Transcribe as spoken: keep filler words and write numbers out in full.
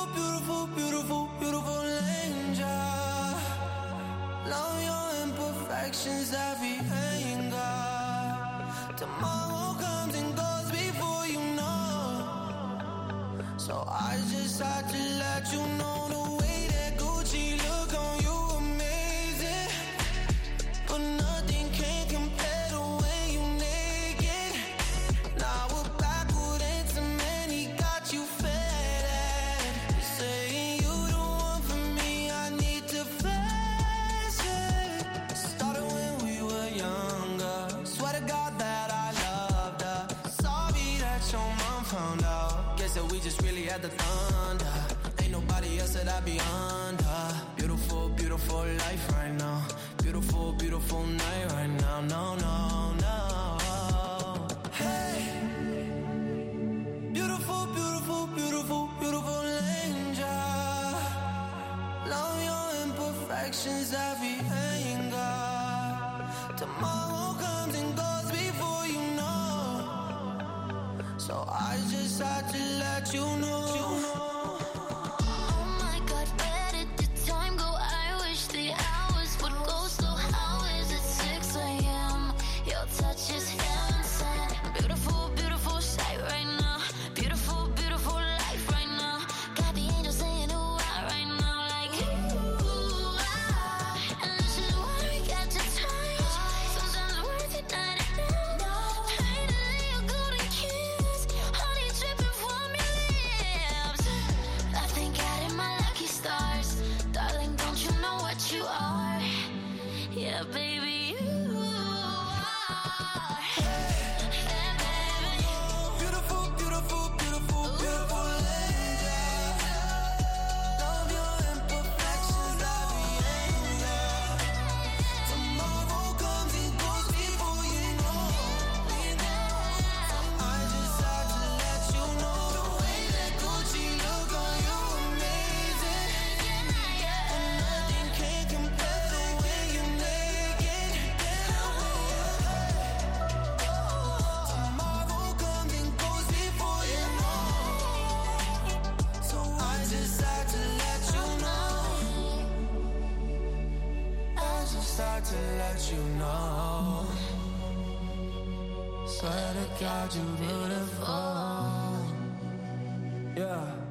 beautiful, beautiful, beautiful, beautiful angel. Love your imperfections, every anger. Tomorrow comes and goes before you know. So I just had to let you know the way that Gucci look on you amazing. But nothing can compare the way you naked. Now we're backward into man, he got you fed. Saying you the one for me, I need to flex it. Started when we were younger. Swear to God that I loved her. Sorry that your mom found out. Guess that we just really had the thunder. Ain't nobody else that I be under. Beautiful, beautiful life right now. Beautiful, beautiful night right now. No, no, no. Hey, beautiful, beautiful, beautiful, beautiful angel. Love your imperfections, every anger. Tomorrow comes and goes before you know. So I just had to let you know. Oh my God, where did the time go? I wish the hours would go slow. How is it six a.m.? Your touch is heaven sent. Beautiful, beautiful sight right now. Beautiful, beautiful life right now. Got the angels saying ooh ah right now, like ooh ah. And this is why we got to touch. Sometimes it's worth it, not enough. Finally a golden kiss, honey dripping from your lips. I thank God in my lucky stars, darling. Don't you know what you are? Yeah, baby, you are. Yeah, baby. Beautiful, beautiful, beautiful, beautiful angel. Love your imperfections, every anger. Tomorrow comes and goes before you know. I just had to let you know the way that Gucci look on you amazing. And nothing can compare the way you naked. Tomorrow comes and goes before you know. So I just had to let you know. I just had to let you know. Swear to God, you beautiful. Yeah.